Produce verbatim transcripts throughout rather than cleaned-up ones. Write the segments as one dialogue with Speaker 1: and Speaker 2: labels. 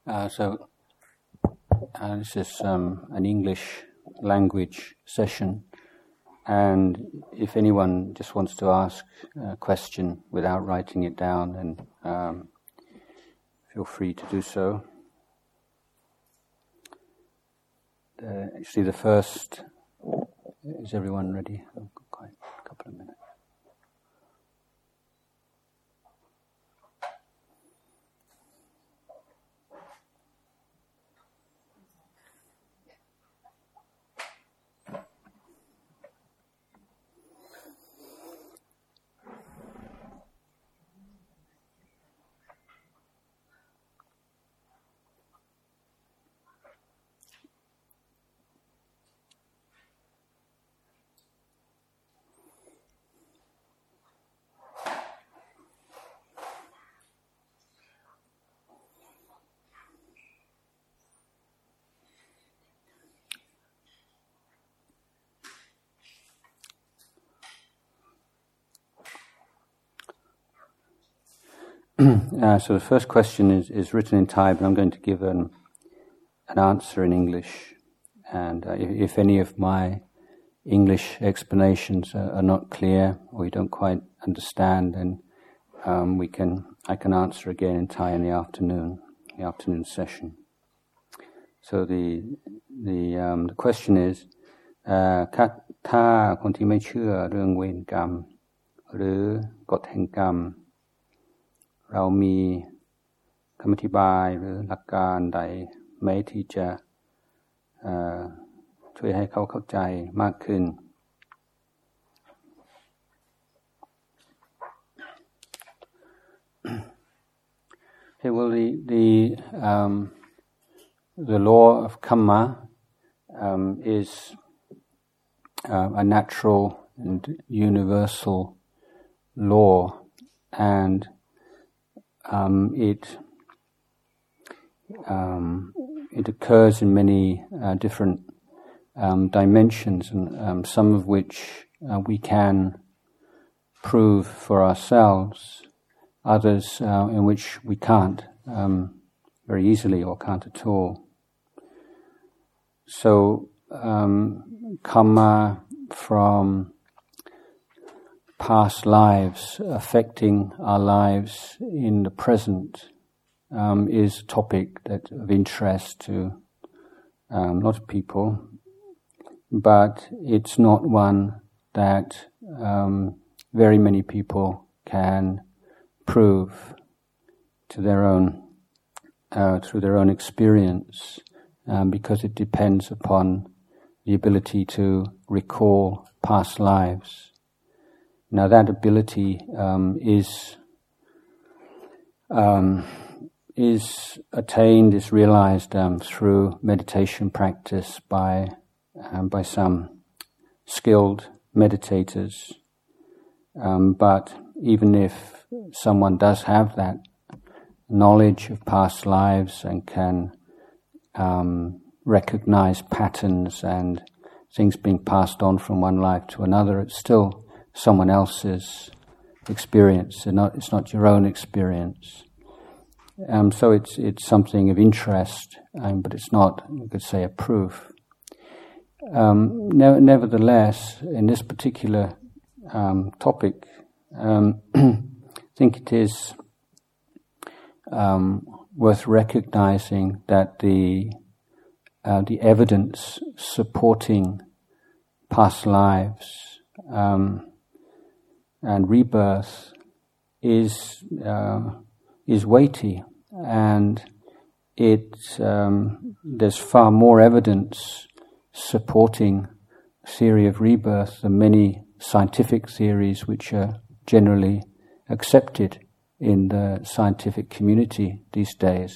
Speaker 1: Uh, so uh, this is um, an English language session, and if anyone just wants to ask a question without writing it down, then um, feel free to do so. Uh, actually, the first, is everyone ready? I've got quite a couple of minutes. Uh, so the first question is, is written in Thai, but I'm going to give an, an answer in English. And uh, if, if any of my English explanations are, are not clear, or you don't quite understand, then um, we can I can answer again in Thai in the afternoon, the afternoon session. So the the um, the question is, uh, ถ้าคนที่ไม่เชื่อเรื่องเวรกรรมหรือกฎแห่งกรรมเรามีคำอธิบายหรือหลักการใดไหมที่จะช่วยให้เขาเข้าใจมากขึ้น Okay, well, the the um, the law of karma um, is uh, a natural and universal law, and Um, it um, it occurs in many uh, different um, dimensions, and um, some of which uh, we can prove for ourselves, others uh, in which we can't um, very easily or can't at all. So um, karma from past lives affecting our lives in the present um, is a topic that of interest to um, a lot of people, but it's not one that um, very many people can prove to their own uh, through their own experience, um, because it depends upon the ability to recall past lives. Now that ability um, is um, is attained, is realized um, through meditation practice by um, by some skilled meditators. Um, but even if someone does have that knowledge of past lives and can um, recognize patterns and things being passed on from one life to another, it's still someone else's experience, and not it's not your own experience. Um, so it's it's something of interest, um, but it's not, you could say, a proof. Um, ne- nevertheless, in this particular um, topic, um, I think it is um, worth recognizing that the uh, the evidence supporting past lives Um, and rebirth is uh, is weighty, and it um, there's far more evidence supporting the theory of rebirth than many scientific theories which are generally accepted in the scientific community these days.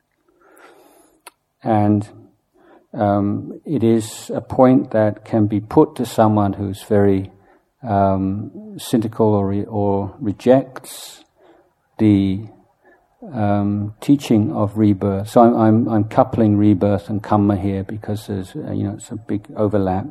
Speaker 1: And um, it is a point that can be put to someone who's very Um, cynical or, re- or rejects the um, teaching of rebirth. So I'm, I'm, I'm coupling rebirth and karma here because there's uh, you know it's a big overlap,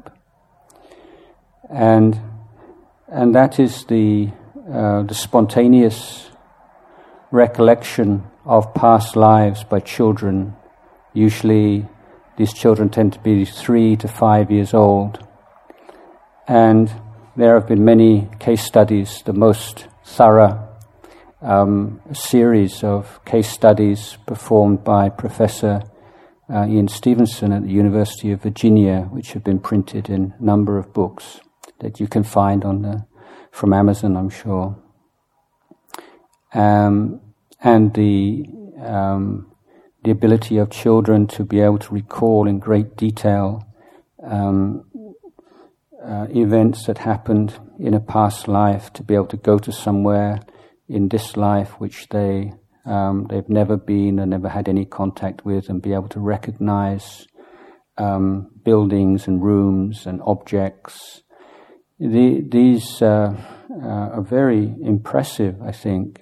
Speaker 1: and and that is the uh, the spontaneous recollection of past lives by children. Usually these children tend to be three to five years old. And there have been many case studies, the most thorough um, series of case studies performed by Professor uh, Ian Stevenson at the University of Virginia, which have been printed in a number of books that you can find on the, from Amazon, I'm sure. Um, and the um, the ability of children to be able to recall in great detail um, uh, events that happened in a past life, to be able to go to somewhere in this life which they um, they've never been and never had any contact with, and be able to recognize um, buildings and rooms and objects. The, these uh, uh, are very impressive, I think.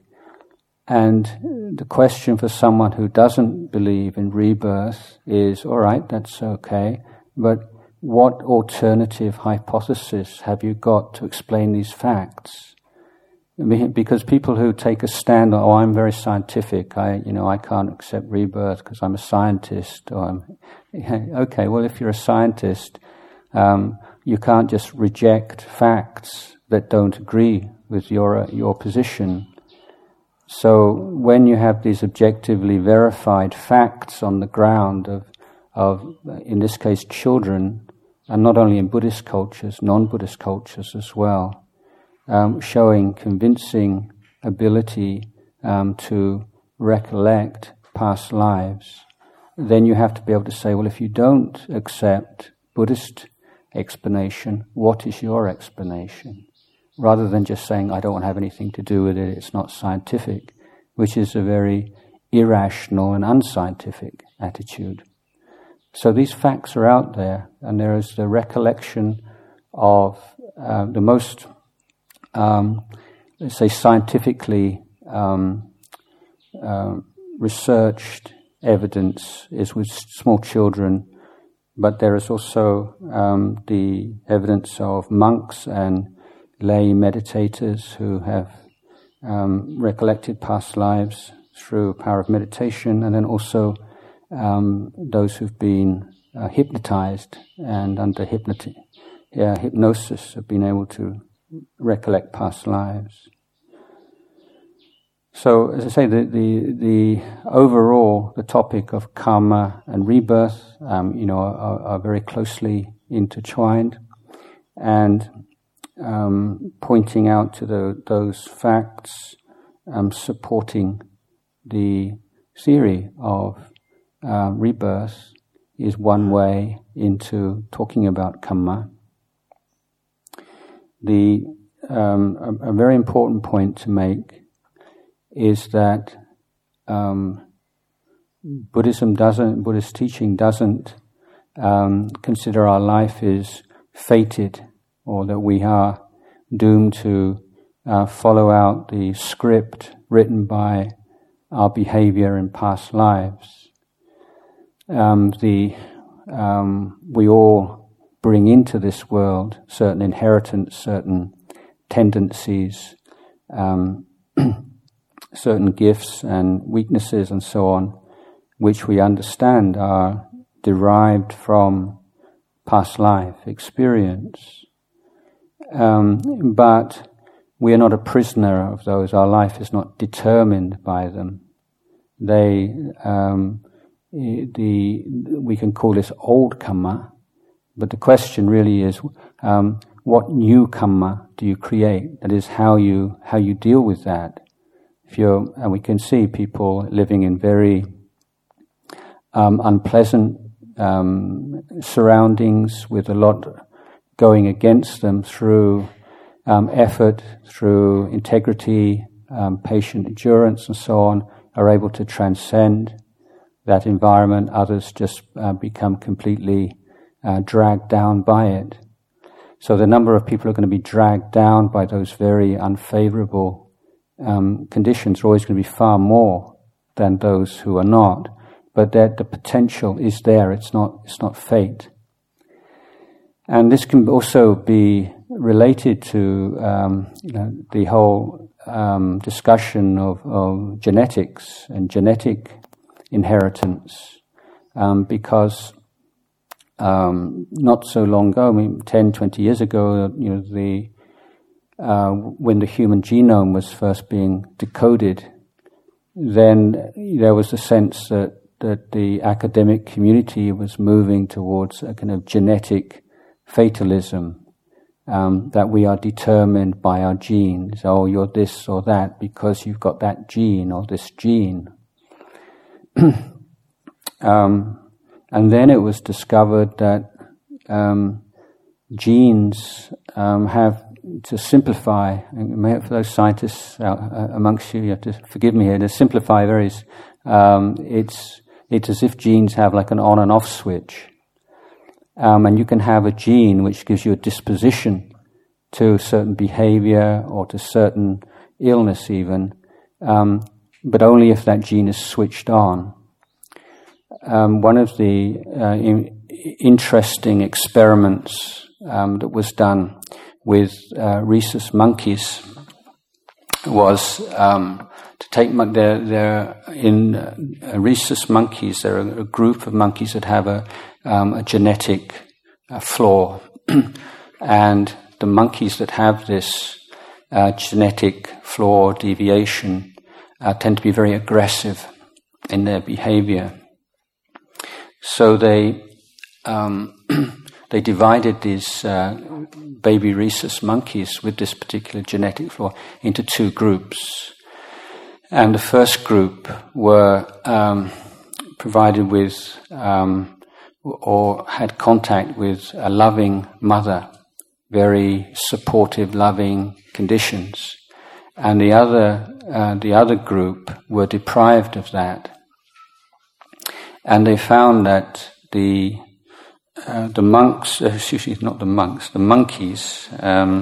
Speaker 1: And the question for someone who doesn't believe in rebirth is, all right, that's okay, but what alternative hypothesis have you got to explain these facts? Because people who take a stand on, oh, I'm very scientific, I, you know, I can't accept rebirth because I'm a scientist, or I'm, okay, well, if you're a scientist, um, you can't just reject facts that don't agree with your uh, your position. So when you have these objectively verified facts on the ground of, of in this case, children, and not only in Buddhist cultures, non-Buddhist cultures as well, um, showing convincing ability um, to recollect past lives, then you have to be able to say, well, if you don't accept Buddhist explanation, what is your explanation? Rather than just saying, I don't have anything to do with it, it's not scientific, which is a very irrational and unscientific attitude. So these facts are out there, and there is the recollection of uh, the most, um, let's say, scientifically um, uh, researched evidence is with small children, but there is also um, the evidence of monks and lay meditators who have um, recollected past lives through power of meditation, and then also um, those who've been uh, hypnotized and under hypnoti- yeah, hypnosis have been able to recollect past lives. So, as I say, the the, the overall the topic of karma and rebirth, um, you know, are, are very closely intertwined, and Um, pointing out to the, those facts, um, supporting the theory of uh, rebirth is one way into talking about karma. The um, a, a very important point to make is that um, Buddhism doesn't, Buddhist teaching doesn't um, consider our life is fated, or that we are doomed to uh, follow out the script written by our behavior in past lives. Um, the um, we all bring into this world certain inheritance, certain tendencies, um, certain gifts and weaknesses and so on, which we understand are derived from past life experience. Um, but we are not a prisoner of those. Our life is not determined by them. They, um, the we can call this old karma, but the question really is, um, what new karma do you create? That is how you how you deal with that. If you're, and we can see people living in very um, unpleasant um, surroundings with a lot going against them through um, effort, through integrity, um, patient endurance, and so on, are able to transcend that environment. Others just uh, become completely uh, dragged down by it. So the number of people who are going to be dragged down by those very unfavorable um, conditions are always going to be far more than those who are not. But that the potential is there. It's not. It's not fate. And this can also be related to um, you know, the whole um, discussion of, of genetics and genetic inheritance, um, because um, not so long ago, I mean, ten, twenty years ago, you know, the uh, when the human genome was first being decoded, then there was a sense that that the academic community was moving towards a kind of genetic fatalism, um, that we are determined by our genes. Oh, you're this or that because you've got that gene or this gene. um, and then it was discovered that um, genes um, have, to simplify, for those scientists out, uh, amongst you, you have to forgive me here, to simplify varies, um, it's It's as if genes have like an on and off switch. Um, and you can have a gene which gives you a disposition to certain behavior or to certain illness even, um, but only if that gene is switched on. Um, one of the uh, in, interesting experiments um, that was done with uh, rhesus monkeys was um, to take mon- they're, they're in uh, rhesus monkeys. There are a group of monkeys that have a, um, a genetic uh, flaw, and the monkeys that have this uh, genetic flaw or deviation uh, tend to be very aggressive in their behavior. So they um, they divided these uh, baby rhesus monkeys with this particular genetic flaw into two groups. And the first group were um, provided with um, or had contact with a loving mother, very supportive, loving conditions. And the other uh, the other group were deprived of that. And they found that the uh, the monks, uh, excuse me, not the monks, the monkeys, um,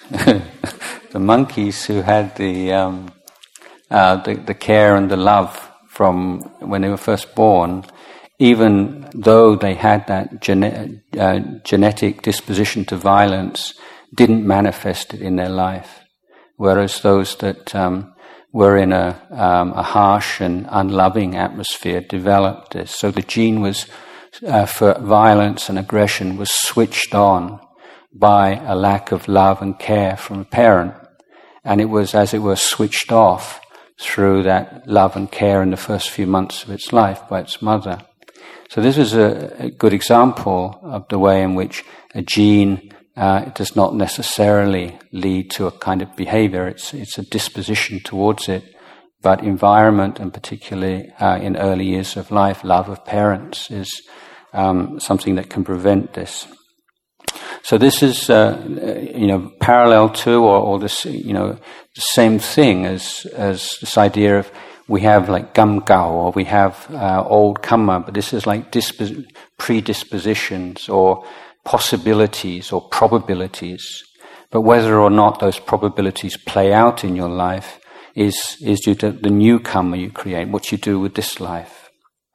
Speaker 1: the monkeys who had the, um, uh, the the care and the love from when they were first born, even though they had that gene- uh, genetic disposition to violence, didn't manifest it in their life, whereas those that um, were in a, um, a harsh and unloving atmosphere developed this. So the gene was uh, for violence and aggression was switched on by a lack of love and care from a parent, and it was, as it were, switched off through that love and care in the first few months of its life by its mother. So this is a, a good example of the way in which a gene uh, it does not necessarily lead to a kind of behavior. It's it's a disposition towards it, but environment, and particularly uh, in early years of life, love of parents is um, something that can prevent this. So this is uh, you know parallel to, or, or this you know the same thing as as this idea of we have like gam gao, or we have uh, old karma, but this is like dispos- predispositions or possibilities or probabilities. But whether or not those probabilities play out in your life is is due to the new karma you create, what you do with this life.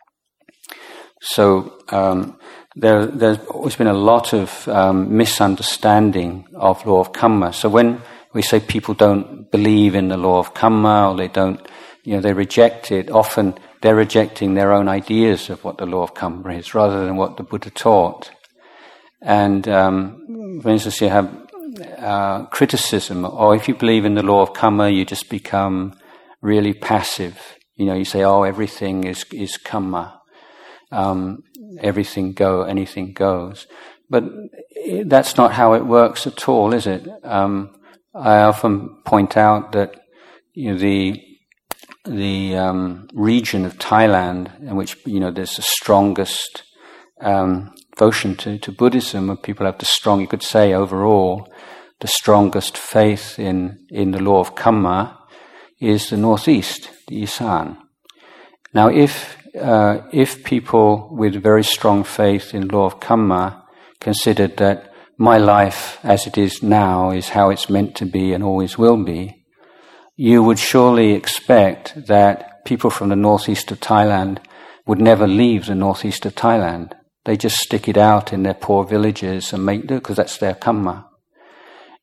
Speaker 1: So um, there, there's always been a lot of um, misunderstanding of law of karma. So when we say people don't believe in the law of karma, or they don't, you know, they reject it, often they're rejecting their own ideas of what the law of karma is, rather than what the Buddha taught. And, um, for instance, you have uh, criticism, or if you believe in the law of karma, you just become really passive. You know, you say, oh, everything is is karma. Um, everything go, anything goes. But that's not how it works at all, is it? Um, I often point out that, you know, the the um, region of Thailand in which, you know, there's the strongest um, devotion to, to Buddhism, where people have the strong, you could say overall, the strongest faith in, in the law of karma is the northeast, the Isan. Now, if uh, if people with very strong faith in the law of karma considered that my life as it is now is how it's meant to be and always will be, you would surely expect that people from the northeast of Thailand would never leave the northeast of Thailand. They just stick it out in their poor villages and make do, because that's their karma.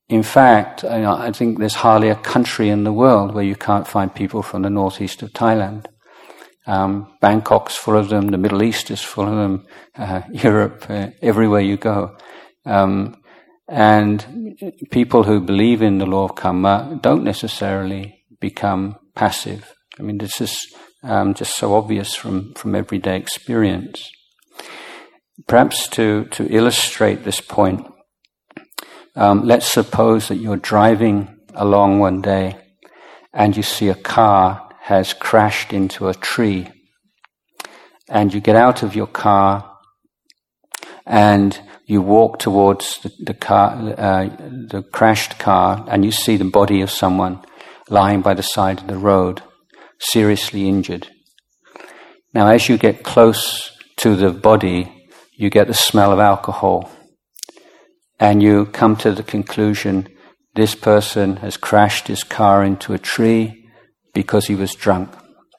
Speaker 1: in fact, you know, I think there's hardly a country in the world where you can't find people from the northeast of Thailand. Um, Bangkok's full of them, the Middle East is full of them, uh, Europe, uh, everywhere you go. Um, and people who believe in the law of karma don't necessarily become passive. I mean, this is um, just so obvious from, from everyday experience. Perhaps to, to illustrate this point, um, let's suppose that you're driving along one day and you see a car has crashed into a tree, and you get out of your car and you walk towards the, the car, uh, the crashed car, and you see the body of someone lying by the side of the road, seriously injured. Now, as you get close to the body, you get the smell of alcohol, and you come to the conclusion this person has crashed his car into a tree because he was drunk.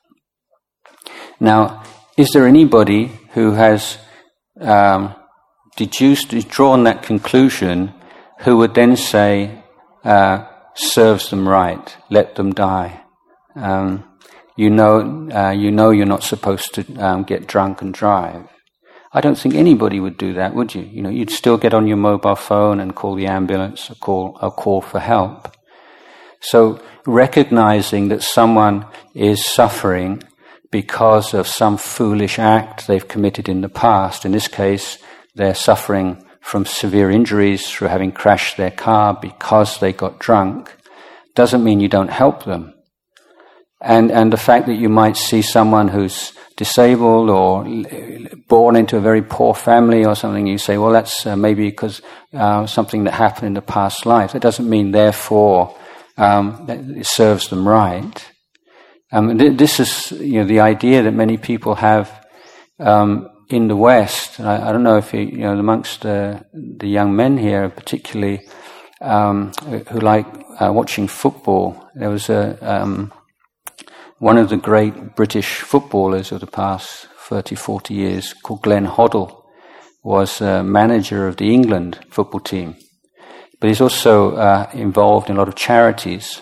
Speaker 1: Now, is there anybody who has um, deduced, drawn that conclusion, who would then say, uh, serves them right, let them die? Um, you know, uh, you know you're not supposed to um, get drunk and drive. I don't think anybody would do that, would you? You know, you'd still get on your mobile phone and call the ambulance or call, or call for help. So recognizing that someone is suffering because of some foolish act they've committed in the past, in this case, they're suffering from severe injuries through having crashed their car because they got drunk, doesn't mean you don't help them. And and the fact that you might see someone who's disabled or born into a very poor family or something, you say, well, that's uh, maybe because uh, something that happened in the past life. It doesn't mean, therefore, Um, it serves them right. Um, th- this is, you know, the idea that many people have um, in the West. I, I don't know if you, you know, amongst the, the young men here, particularly um, who like uh, watching football. There was a um, one of the great British footballers of the past thirty, forty years, called Glenn Hoddle, was uh, manager of the England football team. But he's also uh, involved in a lot of charities.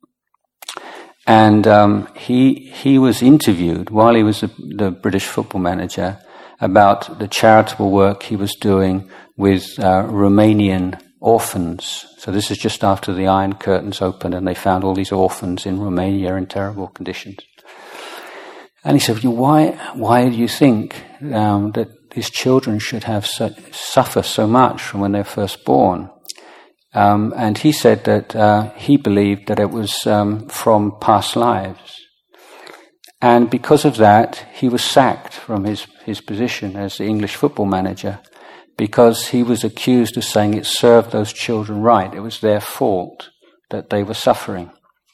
Speaker 1: And um, he he was interviewed while he was the, the British football manager about the charitable work he was doing with uh, Romanian orphans. So this is just after the Iron Curtains opened, and they found all these orphans in Romania in terrible conditions. And he said, why, why do you think um, that these children should have such, suffer so much from when they're first born? Um, and he said that uh, he believed that it was um, from past lives. And because of that, he was sacked from his, his position as the English football manager, because he was accused of saying it served those children right. It was their fault that they were suffering.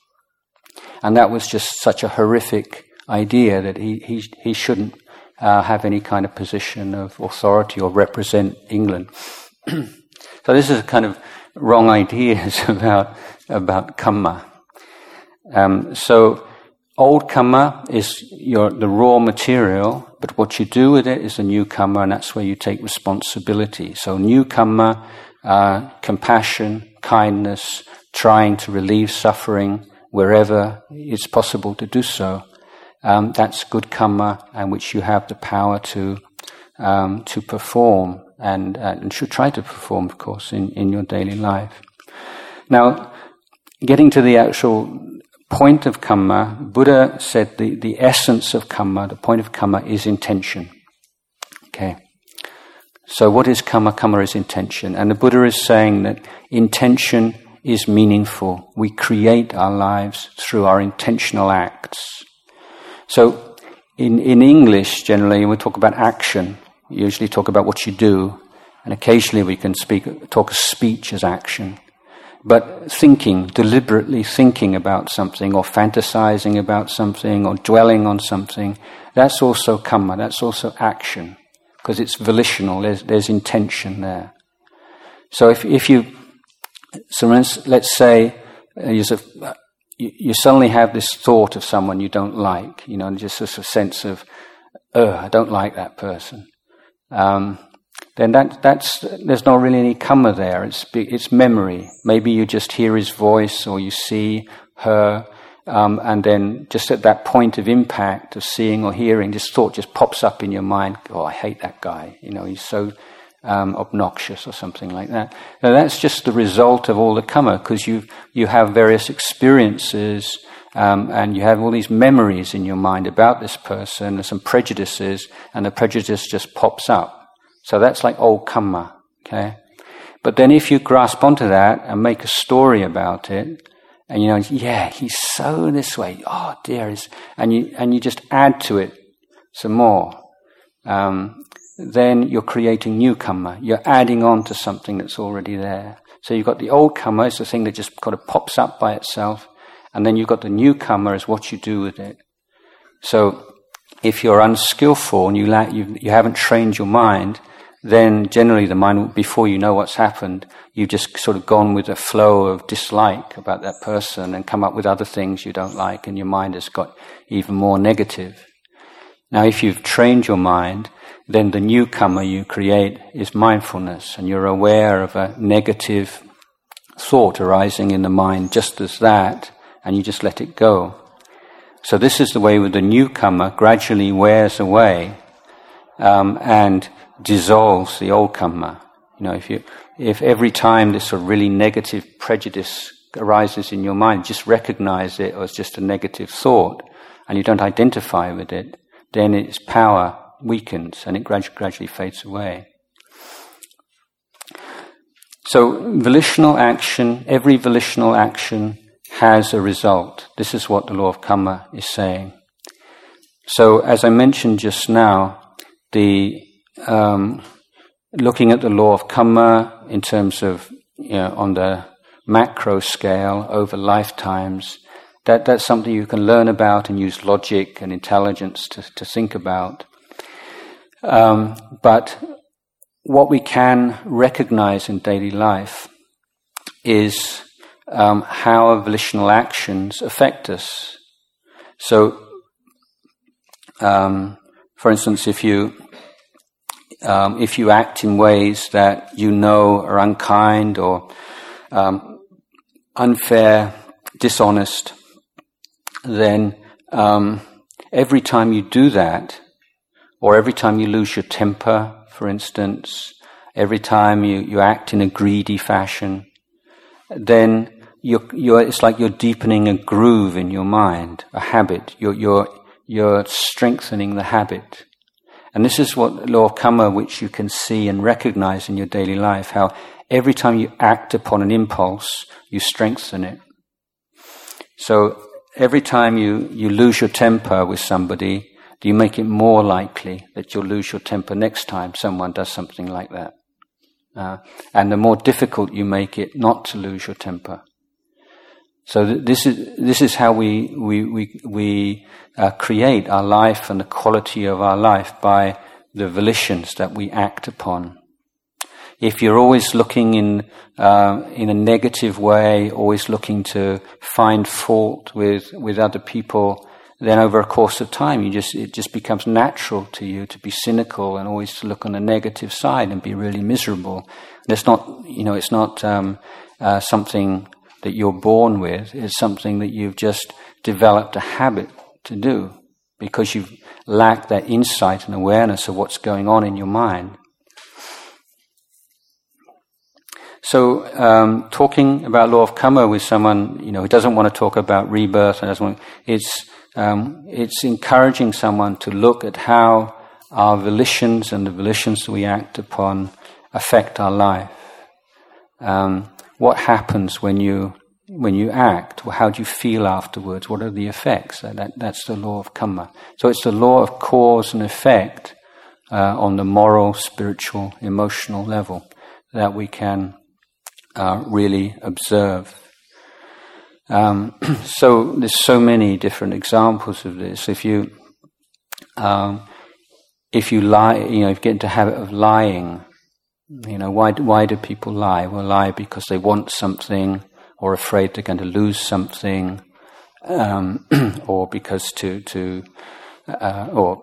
Speaker 1: And that was just such a horrific idea that he, he, he shouldn't uh, have any kind of position of authority or represent England. So this is a kind of wrong ideas about about karma. Um, so old karma is your the raw material, but what you do with it is a new karma, and that's where you take responsibility. So new karma, uh, compassion, kindness, trying to relieve suffering wherever it's possible to do so. Um, that's good karma, and which you have the power to um, to perform. And, uh, and should try to perform, of course, in, in your daily life. Now, getting to the actual point of karma, Buddha said the, the essence of karma, the point of karma is intention. Okay. So what is karma? Karma is intention. And the Buddha is saying that intention is meaningful. We create our lives through our intentional acts. So in, in English, generally, we talk about action. We usually talk about what you do, and occasionally we can speak, talk of speech as action. But thinking, deliberately thinking about something, or fantasizing about something, or dwelling on something, that's also karma, that's also action, because it's volitional, there's, there's intention there. So if, if you, so let's say uh, you, you suddenly have this thought of someone you don't like, you know, just a sense of, oh, I don't like that person. Um, then that that's there's not really any karma there. It's it's memory. Maybe you just hear his voice or you see her, um, and then just at that point of impact of seeing or hearing, this thought just pops up in your mind. Oh, I hate that guy. You know, he's so um, obnoxious or something like that. Now that's just the result of all the karma, because you you have various experiences. Um, and you have all these memories in your mind about this person, there's some prejudices, and the prejudice just pops up. So that's like old karma, okay? But then if you grasp onto that and make a story about it, and you know, yeah, he's so this way, oh dear, and you and you just add to it some more, um, then you're creating new karma. You're adding on to something that's already there. So you've got the old karma, it's the thing that just kind of pops up by itself. And then you've got the new karma as what you do with it. So if you're unskillful and you lack, you, you haven't trained your mind, then generally the mind, before you know what's happened, you've just sort of gone with a flow of dislike about that person and come up with other things you don't like, and your mind has got even more negative. Now if you've trained your mind, then the new karma you create is mindfulness, and you're aware of a negative thought arising in the mind just as that, and you just let it go. So this is the way with the new karma gradually wears away um, and dissolves the old karma. You know, if you, if every time this sort of really negative prejudice arises in your mind, just recognize it as just a negative thought, and you don't identify with it, then its power weakens and it gradu- gradually fades away. So volitional action, every volitional action has a result. This is what the law of karma is saying. So, as I mentioned just now, the um, looking at the law of karma in terms of, you know, on the macro scale over lifetimes, that that's something you can learn about and use logic and intelligence to, to think about. Um, but what we can recognize in daily life is Um, how our volitional actions affect us. So, um, for instance, if you um, if you act in ways that you know are unkind or um, unfair, dishonest, then um, every time you do that, or every time you lose your temper, for instance, every time you, you act in a greedy fashion, then You're, you're, it's like you're deepening a groove in your mind, a habit. You're, you're, you're strengthening the habit. And this is what law of karma, which you can see and recognize in your daily life, how every time you act upon an impulse, you strengthen it. So every time you, you lose your temper with somebody, you make it more likely that you'll lose your temper next time someone does something like that. Uh, and the more difficult you make it not to lose your temper. So th- this is this is how we we we, we uh, create our life and the quality of our life, by the volitions that we act upon. If you're always looking in uh, in a negative way, always looking to find fault with with other people, then over a course of time, you just it just becomes natural to you to be cynical and always to look on the negative side and be really miserable. And it's not, you know, it's not um, uh, something that you're born with. It's something that you've just developed a habit to do because you've lacked that insight and awareness of what's going on in your mind. So, um, talking about law of karma with someone, you know, who doesn't want to talk about rebirth and doesn't want, it's um, it's encouraging someone to look at how our volitions and the volitions that we act upon affect our life. Um, what happens when you when you act? How do you feel afterwards? What are the effects? That, that's the law of karma. So it's the law of cause and effect uh, on the moral, spiritual, emotional level that we can uh, really observe. Um, so there's so many different examples of this. If you um, if you lie, you know, if you get into the habit of lying, you know, why why do people lie? Well, lie because they want something, or afraid they're going to lose something, um, or because to to uh, or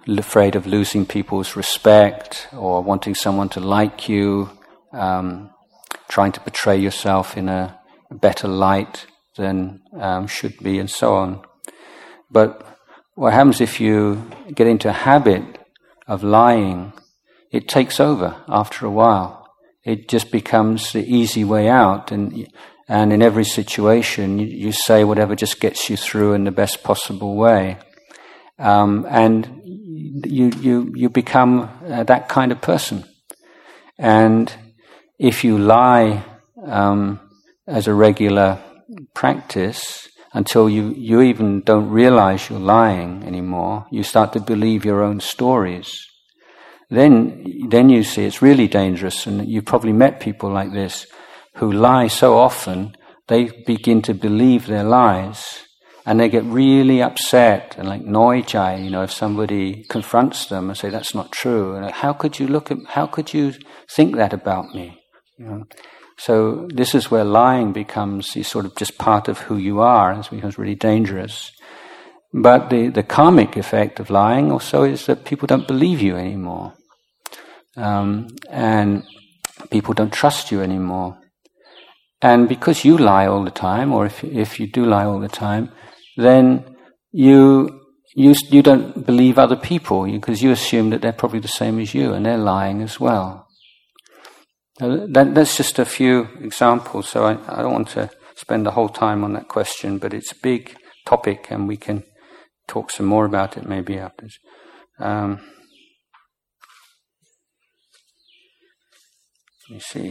Speaker 1: afraid of losing people's respect or wanting someone to like you, um, trying to portray yourself in a better light than um, should be, and so on. But what happens if you get into a habit of lying? It takes over after a while. It just becomes the easy way out, and and in every situation you, you say whatever just gets you through in the best possible way, um, and you you you become uh, that kind of person. And if you lie um, as a regular practice, until you, you even don't realize you're lying anymore, you start to believe your own stories. Then, then you see it's really dangerous, and you've probably met people like this who lie so often, they begin to believe their lies, and they get really upset and like noijai, you know, if somebody confronts them and say, that's not true. And how could you look at, how could you think that about me? You know? So this is where lying becomes sort of just part of who you are, and it becomes really dangerous. But the, the karmic effect of lying also is that people don't believe you anymore. Um, and people don't trust you anymore. And because you lie all the time, or if if you do lie all the time, then you you you don't believe other people, because you assume that they're probably the same as you, and they're lying as well. Uh, that, that's just a few examples, so I, I don't want to spend the whole time on that question, but it's a big topic, and we can talk some more about it maybe after. Um, let me see.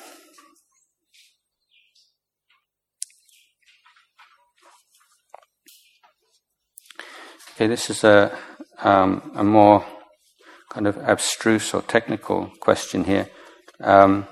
Speaker 1: Okay, this is a um, a more kind of abstruse or technical question here. Um,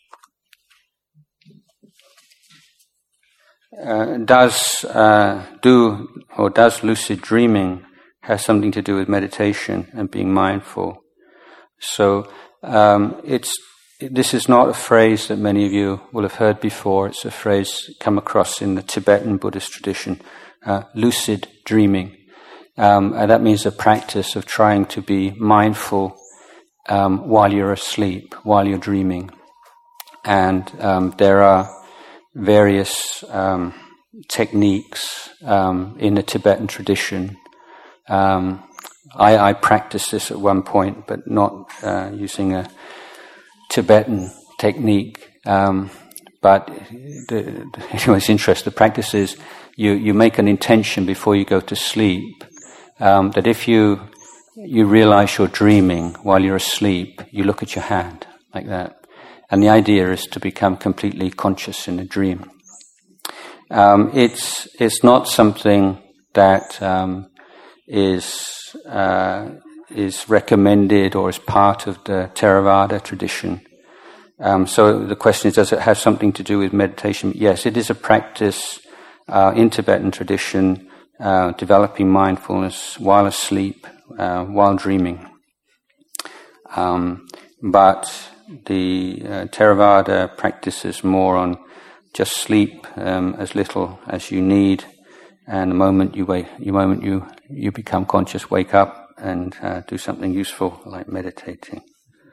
Speaker 1: uh, does uh, do or does lucid dreaming have something to do with meditation and being mindful? So um, it's this is not a phrase that many of you will have heard before. It's a phrase come across in the Tibetan Buddhist tradition, uh, lucid dreaming. Um, and that means a practice of trying to be mindful um, while you're asleep, while you're dreaming. And um, there are various um, techniques um, in the Tibetan tradition. Um, I, I practiced this at one point, but not uh, using a Tibetan technique. Um, but the, the, anyone's interest, the practice is you, you make an intention before you go to sleep. Um, that if you you realize you're dreaming while you're asleep, you look at your hand like that. And the idea is to become completely conscious in a dream. Um, it's it's not something that um, is uh, is recommended or is part of the Theravada tradition. Um, so the question is, does it have something to do with meditation? Yes, it is a practice uh, in Tibetan tradition. Uh, developing mindfulness while asleep, uh, while dreaming. Um, but the uh, Theravada practices more on just sleep um, as little as you need, and the moment you wake, the moment you you become conscious, wake up and uh, do something useful like meditating.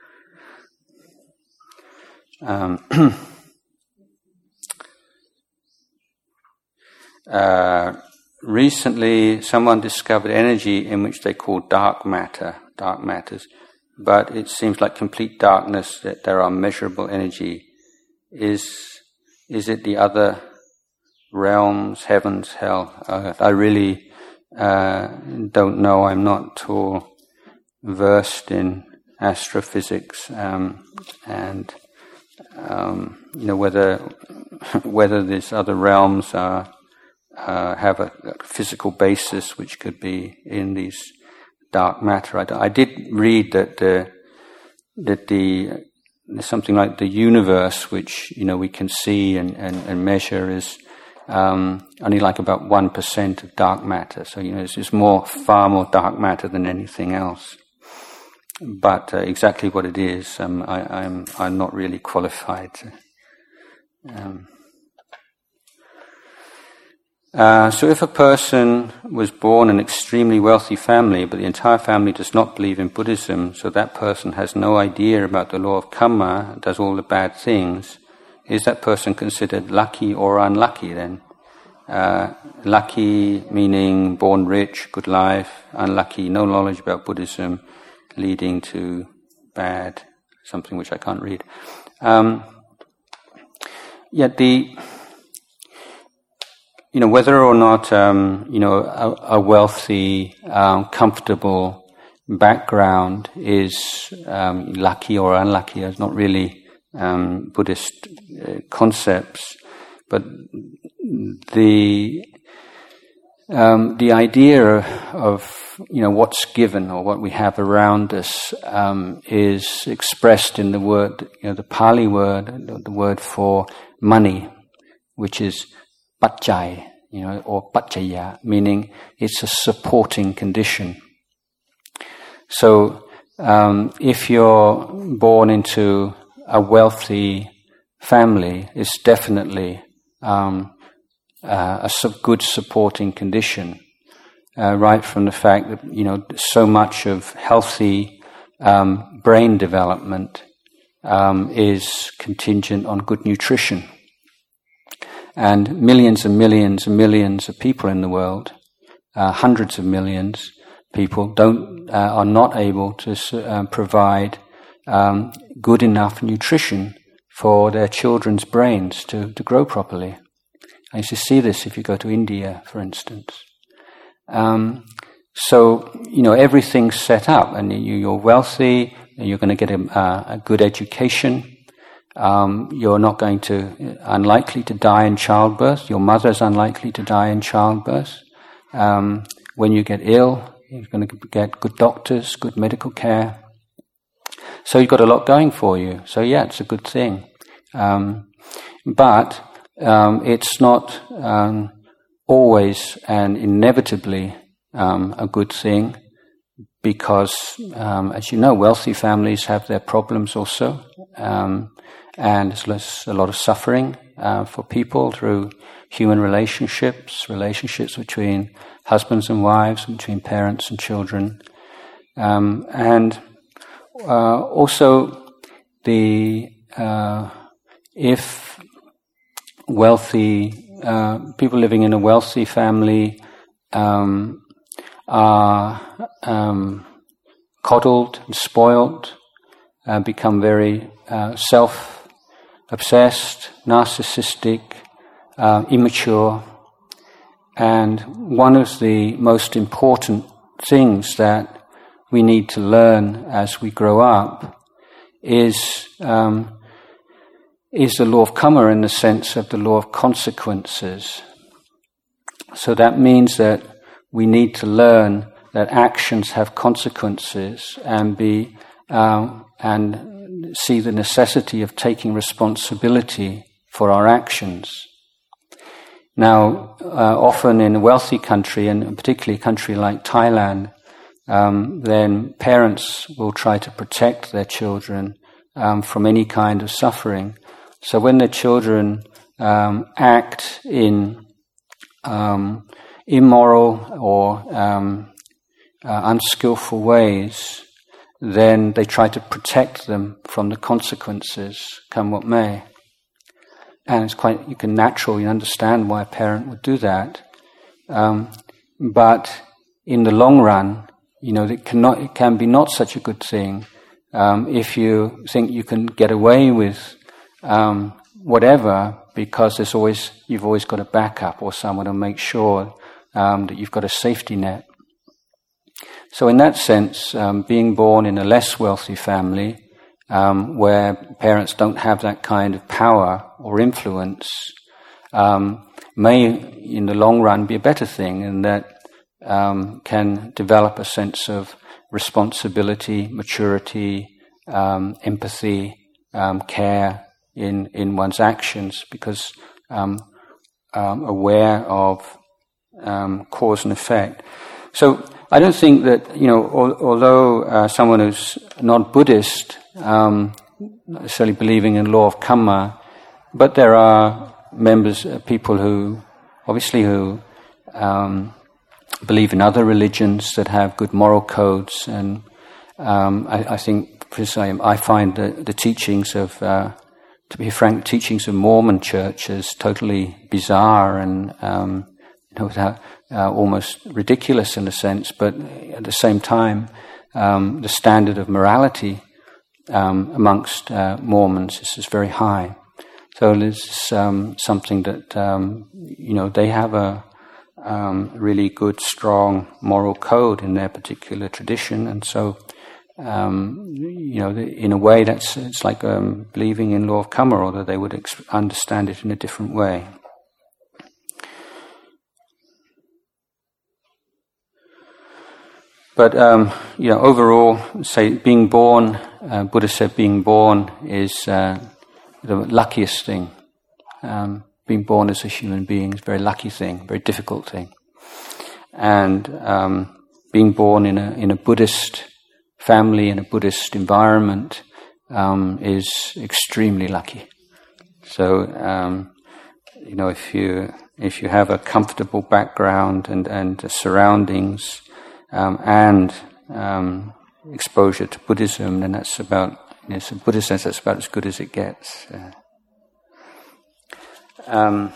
Speaker 1: Um, uh, Recently, someone discovered energy in which they call dark matter, dark matters, but it seems like complete darkness, that there are measurable energy. Is is it the other realms, heavens, hell? Uh, I really uh, don't know. I'm not at all versed in astrophysics, um, and um, you know whether whether these other realms are. Uh, have a, a physical basis which could be in these dark matter. I, I did read that the that the there's something like the universe, which you know we can see and, and, and measure, is um, only like about one percent of dark matter. So you know it's, it's more far more dark matter than anything else. But uh, exactly what it is, um, I, I'm I'm not really qualified to. Um, Uh, so if a person was born in an extremely wealthy family, but the entire family does not believe in Buddhism, so that person has no idea about the law of karma, does all the bad things, is that person considered lucky or unlucky then? Uh, lucky meaning born rich, good life, unlucky, no knowledge about Buddhism, leading to bad, something which I can't read. Um, yet the... You know, whether or not, um, you know, a, a wealthy, um, comfortable background is um, lucky or unlucky is not really um, Buddhist uh, concepts, but the um, the idea of, you know, what's given or what we have around us um, is expressed in the word, you know, the Pali word, the word for money, which is Pachai, you know, or Pachaya, meaning it's a supporting condition. So, um, if you're born into a wealthy family, it's definitely um, uh, a sub- good supporting condition. Uh, right from the fact that, you know, so much of healthy um, brain development um, is contingent on good nutrition. And millions and millions and millions of people in the world, uh, hundreds of millions of people, don't uh, are not able to uh, provide um, good enough nutrition for their children's brains to, to grow properly. I used to see this if you go to India, for instance. Um, so, you know, everything's set up, and you, you're wealthy, and you're going to get a, a good education. Um, you're not going to, unlikely to die in childbirth. Your mother's unlikely to die in childbirth. Um, when you get ill, you're going to get good doctors, good medical care. So you've got a lot going for you. So yeah, it's a good thing. Um, but um, it's not um, always and inevitably um, a good thing, because, um, as you know, wealthy families have their problems also. Um, And there's a lot of suffering uh, for people through human relationships, relationships between husbands and wives, between parents and children. Um, and uh, also, the uh, if wealthy uh, people living in a wealthy family um, are um, coddled and spoiled, uh, become very uh, self obsessed, narcissistic, uh, immature. And one of the most important things that we need to learn as we grow up is um, is the law of karma, in the sense of the law of consequences. So that means that we need to learn that actions have consequences, and be um, and see the necessity of taking responsibility for our actions. Now, uh, often in a wealthy country, and particularly a country like Thailand, um, then parents will try to protect their children um, from any kind of suffering. So when their children um, act in um, immoral or um, uh, unskillful ways, then they try to protect them from the consequences, come what may. And it's quite, you can natural, you understand why a parent would do that. Um, but in the long run, you know, it cannot, it can be not such a good thing um, if you think you can get away with um, whatever, because there's always, you've always got a backup or someone to make sure um, that you've got a safety net. So in that sense, um, being born in a less wealthy family, um, where parents don't have that kind of power or influence, um, may, in the long run, be a better thing, and that um, can develop a sense of responsibility, maturity, um, empathy, um, care in, in one's actions, because um, um, aware of um, cause and effect. So I don't think that, you know, al- although uh, someone who's not Buddhist, um, necessarily believing in law of karma, but there are members, uh, people who, obviously who um, believe in other religions that have good moral codes, and um, I, I think, for example, I find the, the teachings of, uh, to be frank, teachings of Mormon Church as totally bizarre and um, you know, without, uh, almost ridiculous in a sense, but at the same time, um, the standard of morality um, amongst uh, Mormons is, is very high. So it's um, something that um, you know they have a um, really good, strong moral code in their particular tradition, and so um, you know, in a way, that's it's like um, believing in law of karma, although they would ex- understand it in a different way. But um, you know, overall, say being born, uh, Buddha said, being born is uh, the luckiest thing. Um, being born as a human being is a very lucky thing, very difficult thing. And um, being born in a in a Buddhist family, in a Buddhist environment, um, is extremely lucky. So um, you know, if you if you have a comfortable background and and the surroundings um, and um, exposure to Buddhism, then that's about, in a Buddhist sense, that's about as good as it gets. Uh, um,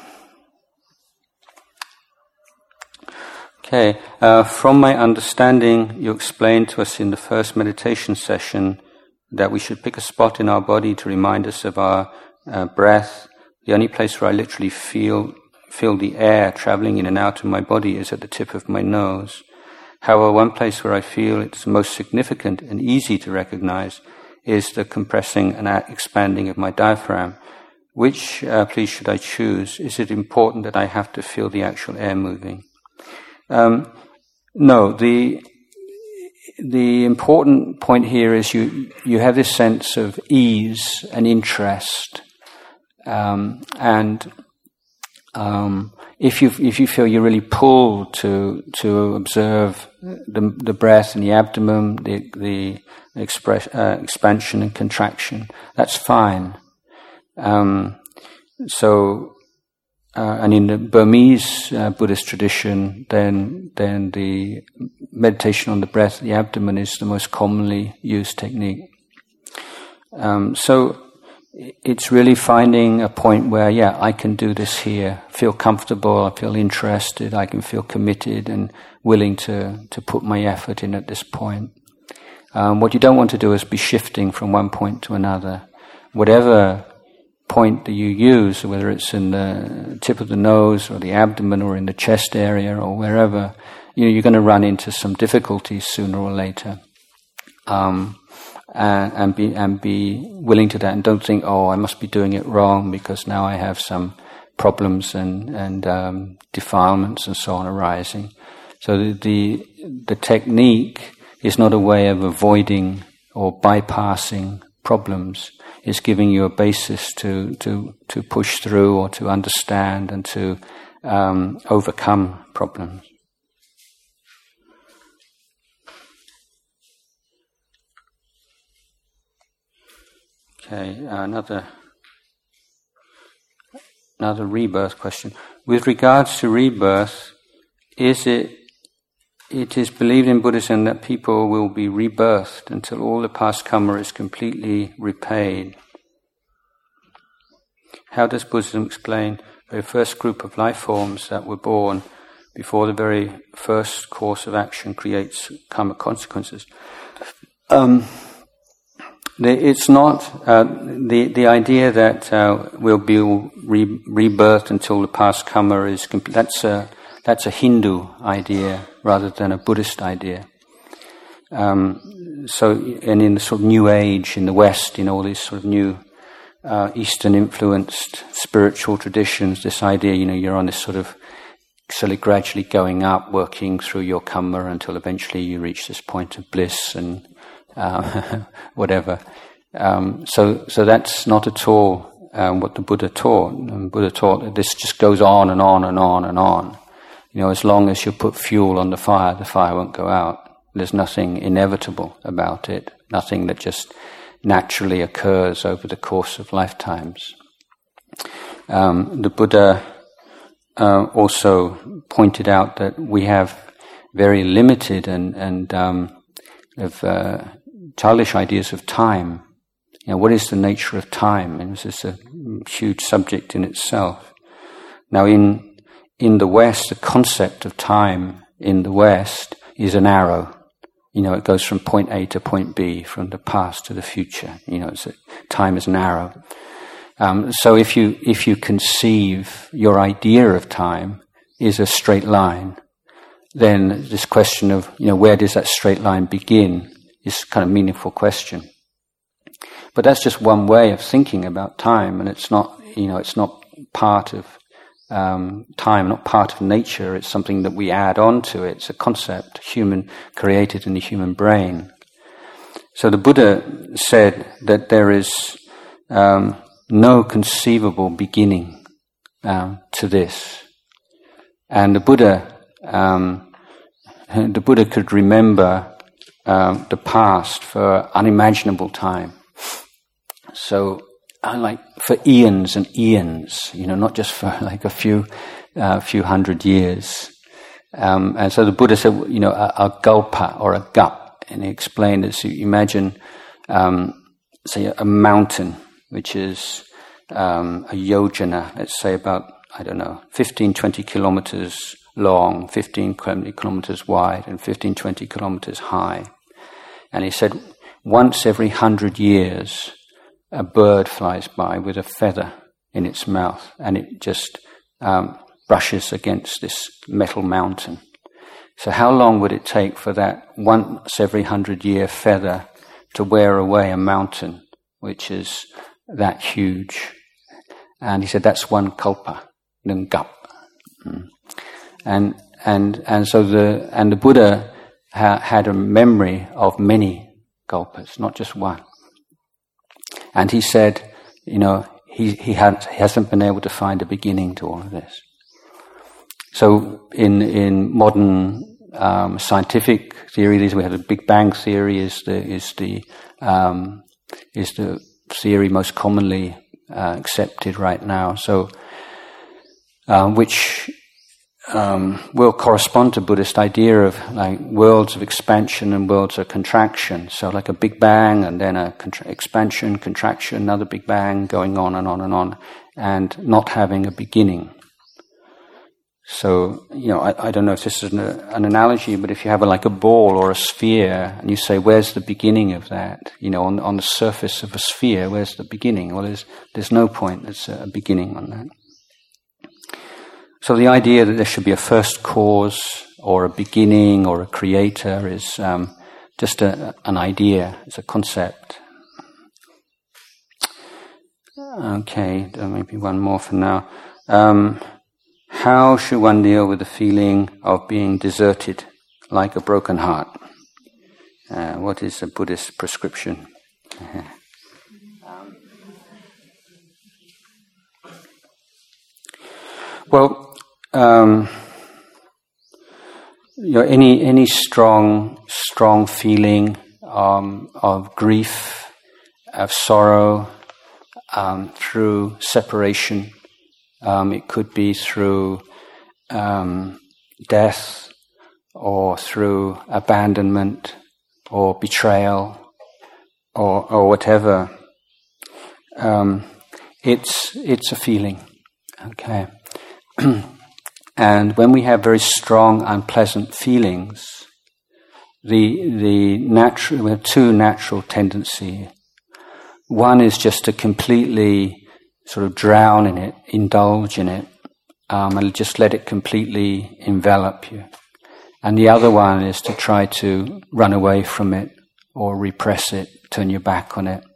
Speaker 1: okay, uh, from my understanding, you explained to us in the first meditation session that we should pick a spot in our body to remind us of our uh, breath. The only place where I literally feel feel the air traveling in and out of my body is at the tip of my nose. However, one place where I feel it's most significant and easy to recognize is the compressing and expanding of my diaphragm. Which, uh, please, should I choose? Is it important that I have to feel the actual air moving? Um, no, the the important point here is you you have this sense of ease and interest, um, and um, if you if you feel you're really pulled to to observe the the breath and the abdomen, the the express, uh, expansion and contraction, that's fine. Um, so, uh, and in the Burmese uh, Buddhist tradition, then then the meditation on the breath, the abdomen, is the most commonly used technique. Um, so, it's really finding a point where, yeah, I can do this here, feel comfortable, I feel interested, I can feel committed and willing to to put my effort in at this point. Um, what you don't want to do is be shifting from one point to another. Whatever point that you use, whether it's in the tip of the nose or the abdomen or in the chest area or wherever, you know, you're going to run into some difficulties sooner or later. Um, and, and be and be willing to that, and don't think, oh, I must be doing it wrong because now I have some problems and and um, defilements and so on arising. So the, the the technique is not a way of avoiding or bypassing problems. It's giving you a basis to to to push through or to understand and to um, overcome problems. Okay, uh, another another rebirth question. With regards to rebirth, is it it is believed in Buddhism that people will be rebirthed until all the past karma is completely repaid? How does Buddhism explain the first group of life forms that were born before the very first course of action creates karma consequences? Um, It's not uh, the the idea that uh, we'll be re- rebirthed until the past karma is complete. That's a that's a Hindu idea rather than a Buddhist idea. Um, so, and in the sort of New Age in the West, you know, all these sort of new uh, Eastern influenced spiritual traditions, this idea, you know, you're on this sort of slowly, gradually going up, working through your karma until eventually you reach this point of bliss and Uh, whatever. Um, so, so that's not at all um, what the Buddha taught. And Buddha taught that this just goes on and on and on and on. You know, as long as you put fuel on the fire, the fire won't go out. There's nothing inevitable about it. Nothing that just naturally occurs over the course of lifetimes. Um, the Buddha uh, also pointed out that we have very limited and, and um, of uh, childish ideas of time. You know, what is the nature of time? And this is a huge subject in itself. Now, in in the West, the concept of time in the West is an arrow. You know, it goes from point A to point B, from the past to the future. You know, it's a, time is an arrow. Um, so if you if you conceive your idea of time is a straight line, then this question of, you know, where does that straight line begin is kind of a meaningful question. But that's just one way of thinking about time, and it's not, you know, it's not part of um, time, not part of nature. It's something that we add on to it. It's a concept, human, created in the human brain. So the Buddha said that there is um, no conceivable beginning um, to this, and the Buddha, um, the Buddha could remember um, the past for unimaginable time. So, uh, like for eons and eons, you know, not just for like a few, uh, few hundred years. Um, and so the Buddha said, you know, a, a gulpa or a gup, and he explained it. So you imagine, um, say, a mountain, which is um, a yojana, let's say about, I don't know, fifteen, twenty kilometers long, fifteen kilometers wide, and fifteen, twenty kilometers high. And he said, once every hundred years, a bird flies by with a feather in its mouth, and it just um, brushes against this metal mountain. So how long would it take for that once every hundred year feather to wear away a mountain which is that huge? And he said that's one kalpa, nungup. Mm. And and and so the and the Buddha ha, had a memory of many kalpas, not just one. And he said, you know, he he, had, he hasn't been able to find a beginning to all of this. So in in modern um, scientific theory, we have the Big Bang theory is the is the um, is the theory most commonly uh, accepted right now. So um, which um, will correspond to Buddhist idea of like worlds of expansion and worlds of contraction. So like a Big Bang and then a contra- expansion, contraction, another Big Bang, going on and on and on, and not having a beginning. So, you know, I, I don't know if this is an, an analogy, but if you have a, like a ball or a sphere, and you say, where's the beginning of that? You know, on, on the surface of a sphere, where's the beginning? Well, there's there's no point there's a beginning on that. So the idea that there should be a first cause or a beginning or a creator is um, just a, an idea, it's a concept. Okay, maybe one more for now. Um, how should one deal with the feeling of being deserted like a broken heart? Uh, what is a Buddhist prescription? um, well, Um, you know, any any strong strong feeling um, of grief, of sorrow um, through separation. Um, it could be through um, death, or through abandonment, or betrayal, or or whatever. Um, it's it's a feeling. Okay. And when we have very strong, unpleasant feelings, the the natural we have two natural tendencies. One is just to completely sort of drown in it, indulge in it, um, and just let it completely envelop you. And the other one is to try to run away from it or repress it, turn your back on it.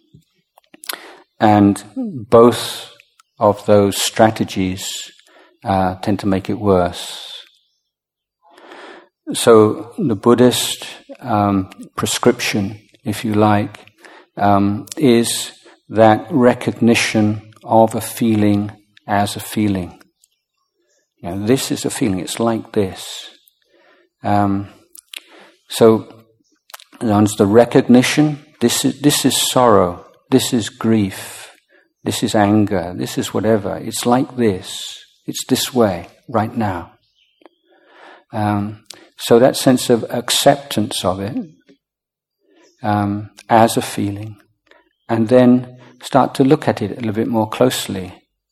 Speaker 1: And both of those strategies Uh, tend to make it worse. So the Buddhist um, prescription, if you like, um, is that recognition of a feeling as a feeling. You know, this is a feeling. It's like this. Um, so once the recognition, this is this is sorrow. This is grief. This is anger. This is whatever. It's like this. It's this way, right now. Um, so that sense of acceptance of it um, as a feeling, and then start to look at it a little bit more closely.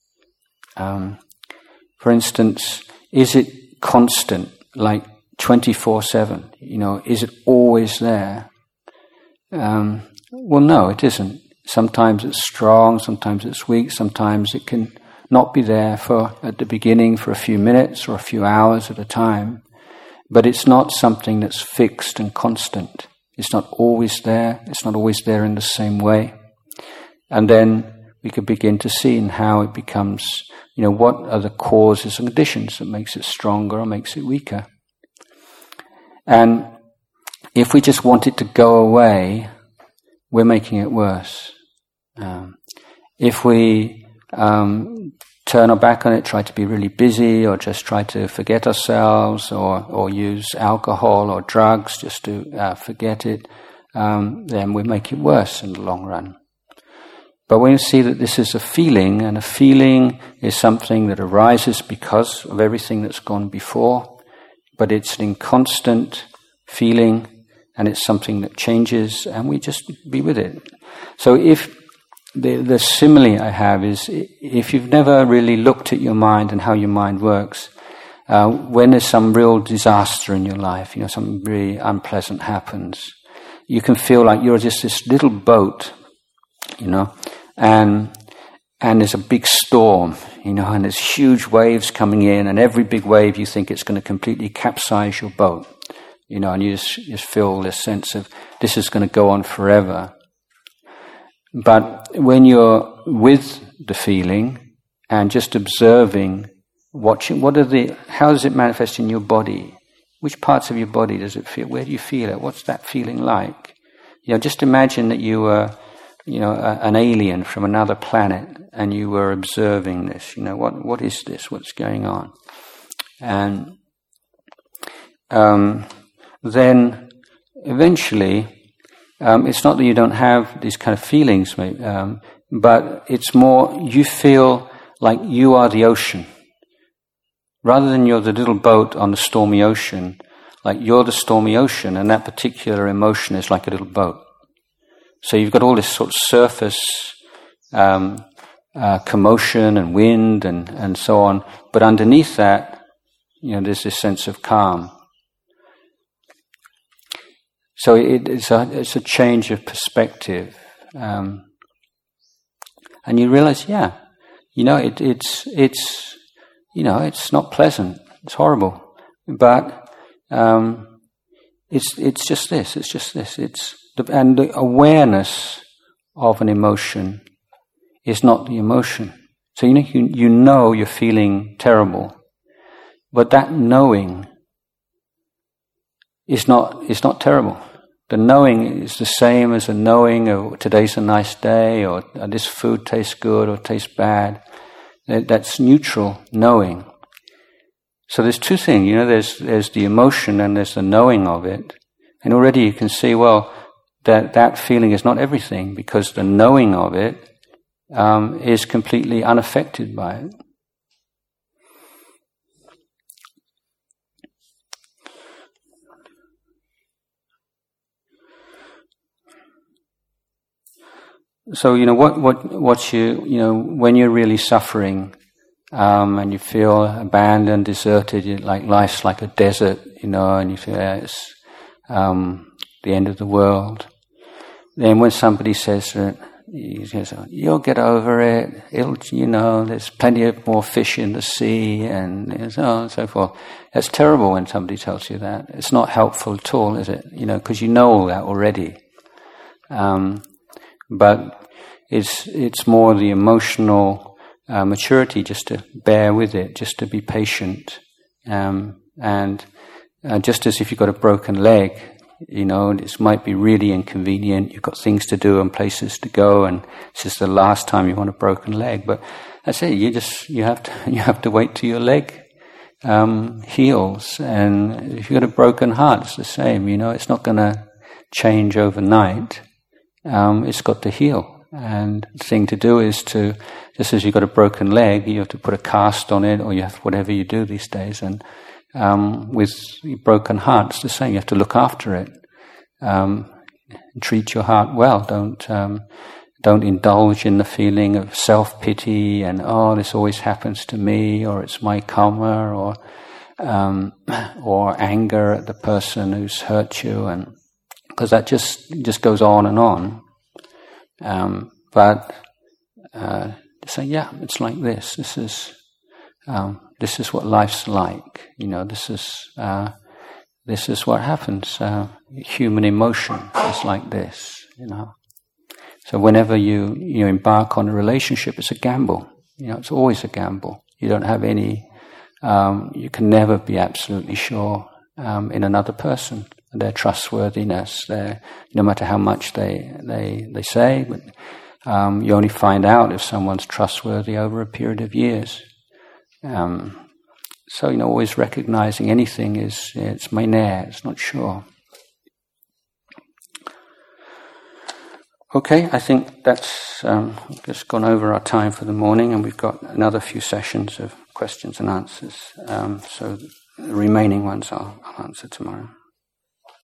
Speaker 1: Um, for instance, is it constant, like twenty-four seven? You know, is it always there? Um, well, no, it isn't. Sometimes it's strong, sometimes it's weak, sometimes it can not be there for at the beginning for a few minutes or a few hours at a time. But it's not something that's fixed and constant. It's not always there. It's not always there in the same way. And then we could begin to see in how it becomes, you know, what are the causes and conditions that makes it stronger or makes it weaker. And if we just want it to go away, we're making it worse. Um, if we um, turn our back on it, try to be really busy, or just try to forget ourselves, or, or use alcohol or drugs just to uh, forget it, um, then we make it worse in the long run. But when you see that this is a feeling, and a feeling is something that arises because of everything that's gone before, but it's an inconstant feeling, and it's something that changes, and we just be with it. So if the, the simile I have is, if you've never really looked at your mind and how your mind works, uh, when there's some real disaster in your life, you know, something really unpleasant happens, you can feel like you're just this little boat, you know, and and there's a big storm, you know, and there's huge waves coming in, and every big wave you think it's going to completely capsize your boat, you know, and you just, just feel this sense of this is going to go on forever. But when you're with the feeling and just observing, watching, what are the, how does it manifest in your body? Which parts of your body does it feel? Where do you feel it? What's that feeling like? You know, just imagine that you were, you know, a, an alien from another planet, and you were observing this. You know, what what is this? What's going on? And um, then eventually, um, it's not that you don't have these kind of feelings, um, but it's more you feel like you are the ocean, rather than you're the little boat on the stormy ocean. Like you're the stormy ocean, and that particular emotion is like a little boat. So you've got all this sort of surface um, uh, commotion and wind and, and so on, but underneath that, you know, there's this sense of calm. So it, it's a it's a change of perspective, um, and you realize, yeah, you know, it, it's it's you know, it's not pleasant, it's horrible, but um, it's it's just this, it's just this, it's. The, and the awareness of an emotion is not the emotion. So you know, you, you know you're feeling terrible, but that knowing is not is not terrible. The knowing is the same as a knowing of today's a nice day, or this food tastes good or tastes bad. That's neutral knowing. So there's two things, you know. There's there's the emotion and there's the knowing of it, and already you can see, well, that that feeling is not everything, because the knowing of it um, is completely unaffected by it. So you know what what what you you know when you're really suffering um, and you feel abandoned, deserted, you, like life's like a desert, you know, and you feel yeah, it's um, the end of the world. Then when somebody says that, he says, you'll get over it, it'll, you know, there's plenty of more fish in the sea, and so on and so forth. It's terrible when somebody tells you that. It's not helpful at all, is it? You know, because you know all that already. Um, but it's it's more the emotional uh, maturity just to bear with it, just to be patient. Um, and uh, just as if you've got a broken leg, you know, this might be really inconvenient. You've got things to do and places to go, and this is the last time you want a broken leg. But that's it. You just you have to you have to wait till your leg um, heals. And if you've got a broken heart, it's the same. You know, it's not going to change overnight. Um, it's got to heal, And the thing to do is to, just as you've got a broken leg, you have to put a cast on it, or you have whatever you do these days. And um, with broken heart, it's the same. You have to look after it. Um, treat your heart well. Don't um, don't indulge in the feeling of self-pity and, oh, this always happens to me, or it's my karma, or um, or anger at the person who's hurt you, and because that just just goes on and on. Um, but uh, say, yeah, it's like this. This is um, this is what life's like. You know, this is uh, this is what happens. Uh, human emotion is like this. You know, so whenever you you embark on a relationship, it's a gamble. You know, it's always a gamble. You don't have any. Um, you can never be absolutely sure um, in another person. Their trustworthiness, their, no matter how much they they they say, but um, you only find out if someone's trustworthy over a period of years. Um, so you know, always recognizing anything is it's mainea, it's not sure. Okay, I think that's um, just gone over our time for the morning, and we've got another few sessions of questions and answers. Um, so the remaining ones I'll, I'll answer tomorrow.